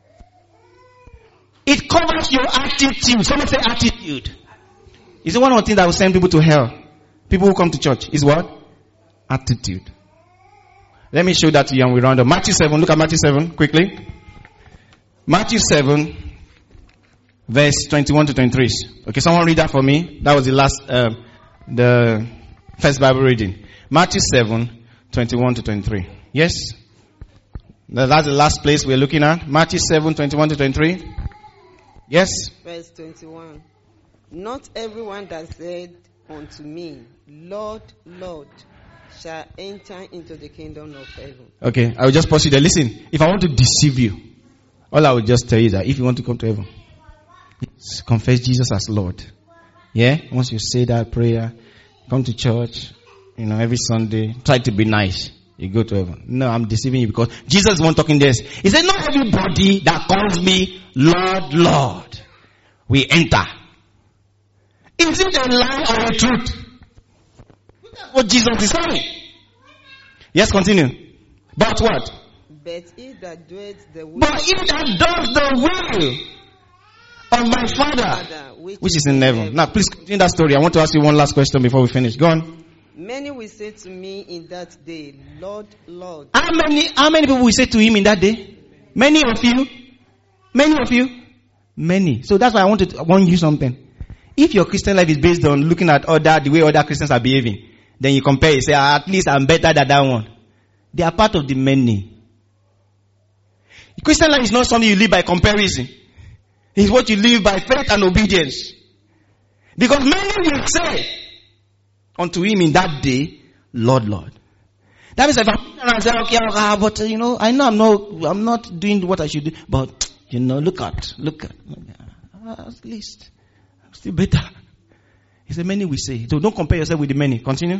It covers your attitude. Someone say attitude. Is it one of the things that will send people to hell? People who come to church. Is what? Attitude. Let me show that to you and we round up. Matthew seven. Look at Matthew seven quickly. Matthew seven. Verse twenty-one to twenty-three. Okay, someone read that for me. That was the last, uh, the first Bible reading. Matthew seven. twenty-one to twenty-three. Yes? That's the last place we're looking at. Matthew seven. twenty-one to twenty-three. Yes? Verse twenty-one. Not everyone that said unto me, Lord, Lord, shall enter into the kingdom of heaven. Okay, I will just pause you there. Listen, if I want to deceive you, all I will just tell you that if you want to come to heaven, confess Jesus as Lord. Yeah? Once you say that prayer, come to church, you know, every Sunday, try to be nice. You go to heaven. No, I'm deceiving you because Jesus is one talking this. He said, not everybody that calls me Lord, Lord, we enter. Is it a lie or a truth? That's what Jesus is saying. Yes, continue. But what? But he that doeth the will. But he that does the will of my Father, Father which, which is in heaven. heaven. Now, please continue that story. I want to ask you one last question before we finish. Go on. Many will say to me in that day, Lord, Lord. How many, how many people will say to him in that day? Many of you? Many of you? Many. So that's why I want to, I want you something. If your Christian life is based on looking at other, the way other Christians are behaving, then you compare, you say, ah, at least I'm better than that one. They are part of the many. Christian life is not something you live by comparison. It's what you live by faith and obedience. Because many will say unto him in that day, Lord, Lord. That means if I say, okay, okay, but you know, I know I'm not, I'm not doing what I should do, but you know, look at, look at, at least. Still better. He said, many will say. So don't compare yourself with the many. Continue.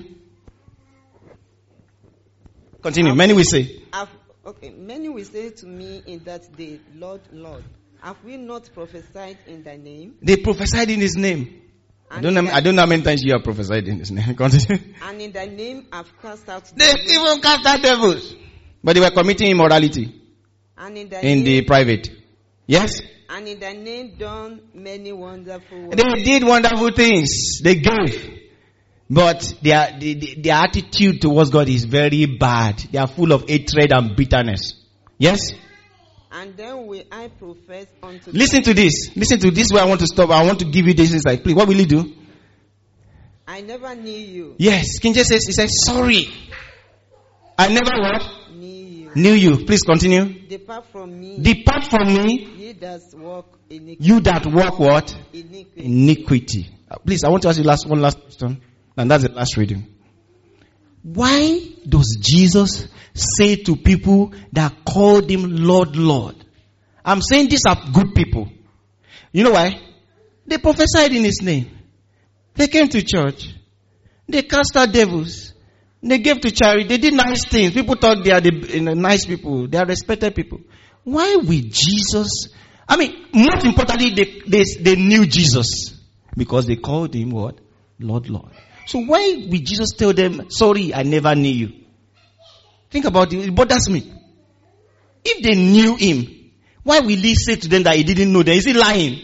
Continue. Have many will say. Have, okay. Many will say to me in that day, Lord, Lord, have we not prophesied in thy name? They prophesied in his name. I don't, know, I don't know how many times you have prophesied in his name. Continue. And in thy name have cast out devils. They even cast out devils. But they were committing immorality. And in, thy in name, the private. Yes? And in thy name done many wonderful works. They did wonderful things. They gave. But their, their, their attitude towards God is very bad. They are full of hatred and bitterness. Yes? And then will I profess unto Listen them. to this. Listen to this where I want to stop. I want to give you this insight. Please, what will you do? I never knew you. Yes. King James says, he says, sorry. I never what? Knew you. Knew you. Please continue. Depart from me. Depart from me. Ye that walk iniquity. You that walk what? Iniquity. Iniquity. Uh, Please, I want to ask you last one last question. And that's the last reading. Why does Jesus say to people that called him Lord, Lord? I'm saying these are good people. You know why? They prophesied in his name. They came to church. They cast out devils. They gave to charity. They did nice things. People thought they are the you know, nice people. They are respected people. Why will Jesus? I mean, most importantly, they, they, they knew Jesus. Because they called him what? Lord, Lord. So why will Jesus tell them, sorry, I never knew you? Think about it. It bothers me. If they knew him, why will he say to them that he didn't know them? Is he lying?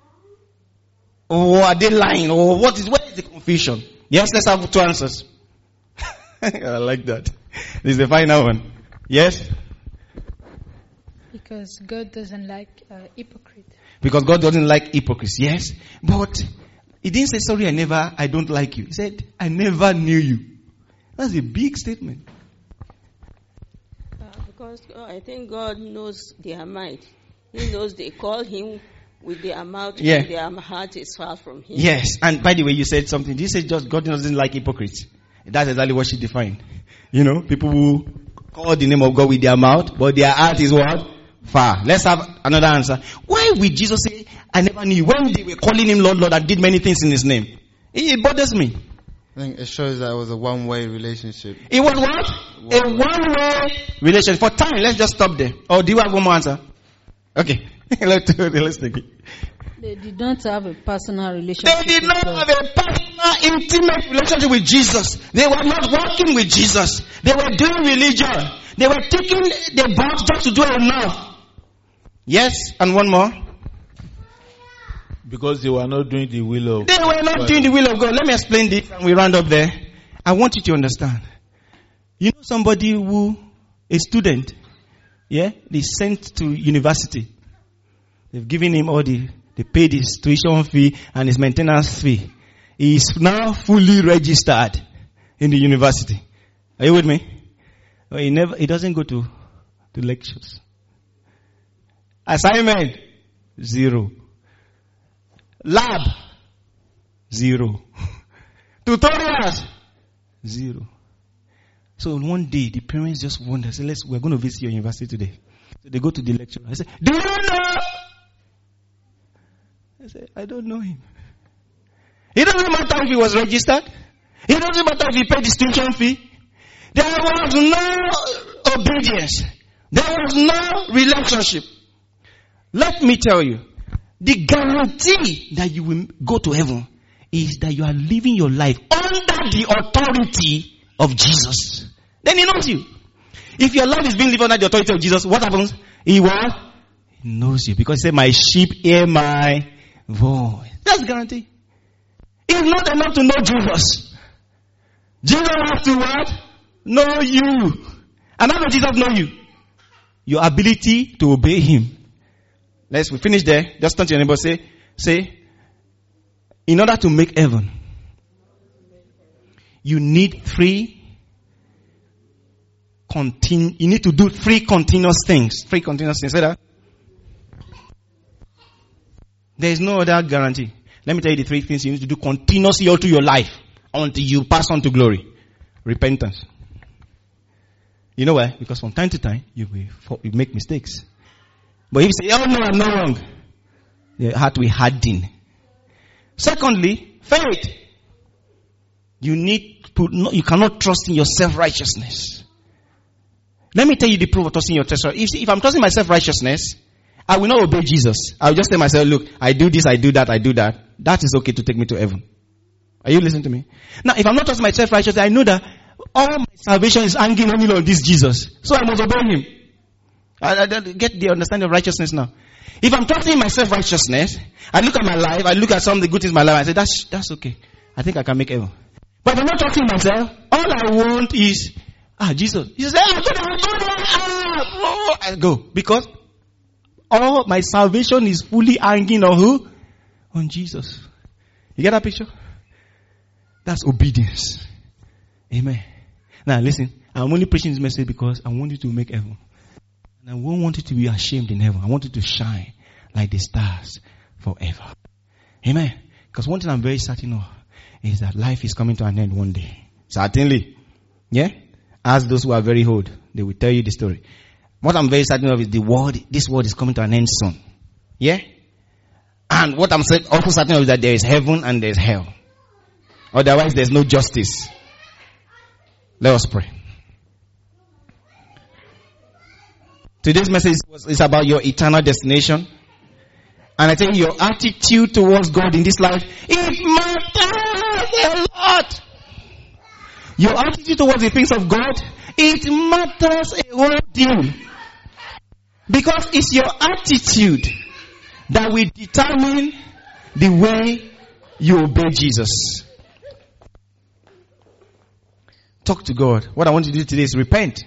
Or are they lying? Or what is, what is the confusion? Yes, let's have two answers. I like that. This is the final one. Yes? Because God doesn't like uh, hypocrite. Because God doesn't like hypocrisy. Yes? But he didn't say, sorry, I never, I don't like you. He said, I never knew you. That's a big statement. Uh, because uh, I think God knows their mind. He knows they call him with their mouth, Yeah. and their heart is far from him. Yes. And by the way, you said something. You said just God doesn't like hypocrites. That's exactly what she defined. You know, people who call the name of God with their mouth, but their heart is what? Far. Let's have another answer. Why would Jesus say, I never knew you? When they were calling him Lord, Lord, and did many things in his name. It, it bothers me. I think it shows that it was a one-way relationship. It was what? A one-way relationship. For time, let's just stop there. Or do you have one more answer? Okay. let's, let's take it. They did not have a personal relationship. They did with not God. have a personal, intimate relationship with Jesus. They were not walking with Jesus. They were doing religion. They were taking the box just to do enough. Yes, and one more. Because they were not doing the will of They were not God. doing the will of God. Let me explain this and we round up there. I want you to understand. You know somebody who, a student, yeah, they sent to university. They've given him all the, they paid his tuition fee and his maintenance fee. He is now fully registered in the university. Are you with me? Well, he never, he doesn't go to, to lectures. Assignment, zero. Lab, zero. Tutorials, zero. So one day, the parents just wonder, say, let's, we're going to visit your university today. So they go to the lecturer. I say, do you know? I say, I don't know him. It doesn't matter if he was registered. It doesn't matter if he paid his tuition fee. There was no obedience. There was no relationship. Let me tell you, the guarantee that you will go to heaven is that you are living your life under the authority of Jesus. Then he knows you. If your life is being lived under the authority of Jesus, what happens? He what? He knows you. Because he said, my sheep hear my voice. That's the guarantee. It's not enough to know Jesus. Jesus has to what? Know you. And how does Jesus know you? Your ability to obey him. Let's we finish there. Just turn to your neighbor. Say, say, in order to make heaven, you need three continu- you need to do three continuous things. Three continuous things. Say that. There is no other guarantee. Let me tell you the three things you need to do continuously all through your life until you pass on to glory. Repentance. You know why? Because from time to time you will you make mistakes. But if you say, oh no, I'm not wrong, your heart will harden. Secondly, faith. You need to, you cannot trust in your self-righteousness. Let me tell you the proof of trusting your self. If, if I'm trusting my self-righteousness, I will not obey Jesus. I will just tell myself, look, I do this, I do that, I do that. That is okay to take me to heaven. Are you listening to me? Now, if I'm not trusting my self-righteousness, I know that all my salvation is hanging only on this Jesus. So I must obey him. I, I get the understanding of righteousness now. If I'm trusting my self-righteousness, I look at my life, I look at some of the good things in my life, I say, that's, that's okay. I think I can make heaven. But if I'm not trusting myself, all I want is, ah, Jesus. He says, ah, ah, I go. Because all my salvation is fully hanging on who? On Jesus. You get that picture? That's obedience. Amen. Now listen, I'm only preaching this message because I want you to make heaven. And I won't want you to be ashamed in heaven. I want you to shine like the stars forever. Amen. Because one thing I'm very certain of is that life is coming to an end one day. Certainly. Yeah? Ask those who are very old. They will tell you the story. What I'm very certain of is the world, this world is coming to an end soon. Yeah? And what I'm also certain of is that there is heaven and there is hell. Otherwise there's no justice. Let us pray. Today's message is about your eternal destination. And I tell you, your attitude towards God in this life, it matters a lot. Your attitude towards the things of God, it matters a whole deal. Because it's your attitude that will determine the way you obey Jesus. Talk to God. What I want you to do today is repent.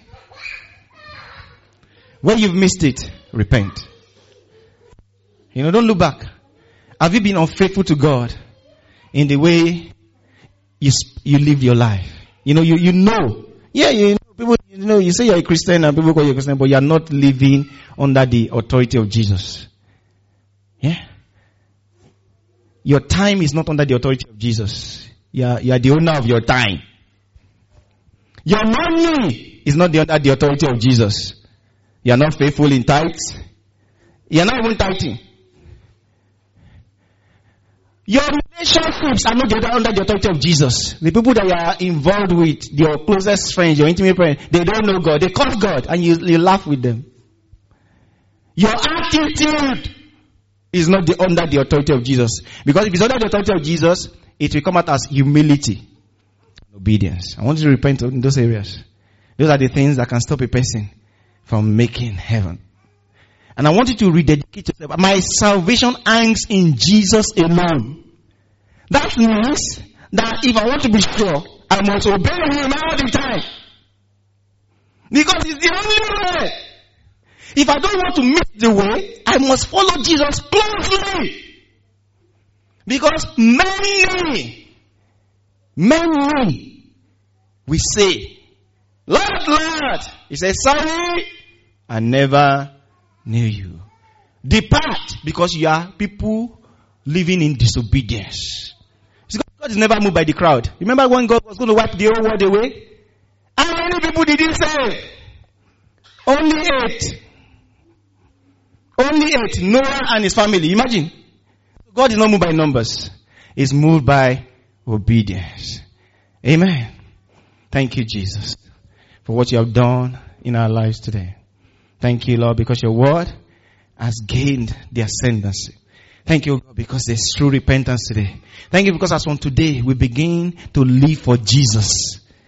When you've missed it, repent. You know, don't look back. Have you been unfaithful to God in the way you you live your life? You know, you, you know. Yeah, you know, people, you know, you say you're a Christian and people call you a Christian, but you're not living under the authority of Jesus. Yeah? Your time is not under the authority of Jesus. You're, you're the owner of your time. Your money is not the, under the authority of Jesus. You are not faithful in tithes. You are not even tithing. Your relationships are not under the authority of Jesus. The people that you are involved with, your closest friends, your intimate friends, they don't know God. They curse God and you, you laugh with them. Your attitude is not the, under the authority of Jesus. Because if it's under the authority of Jesus, it will come out as humility and obedience. I want you to repent in those areas. Those are the things that can stop a person from making heaven. And I want you to rededicate yourself. My salvation hangs in Jesus alone. That means that if I want to be sure, I must obey Him all the time. Because it's the only way. If I don't want to miss the way, I must follow Jesus closely. Because many, many, we say, Lord, Lord. He says, sorry, I never knew you. Depart, because you are people living in disobedience. God is never moved by the crowd. Remember when God was going to wipe the whole world away? How many people did He save? Only eight. Only eight. Noah and his family. Imagine. God is not moved by numbers. He's moved by obedience. Amen. Thank you, Jesus, for what you have done in our lives today. Thank you, Lord, because your word has gained the ascendancy. Thank you, God, because there's true repentance today. Thank you because as from today we begin to live for Jesus.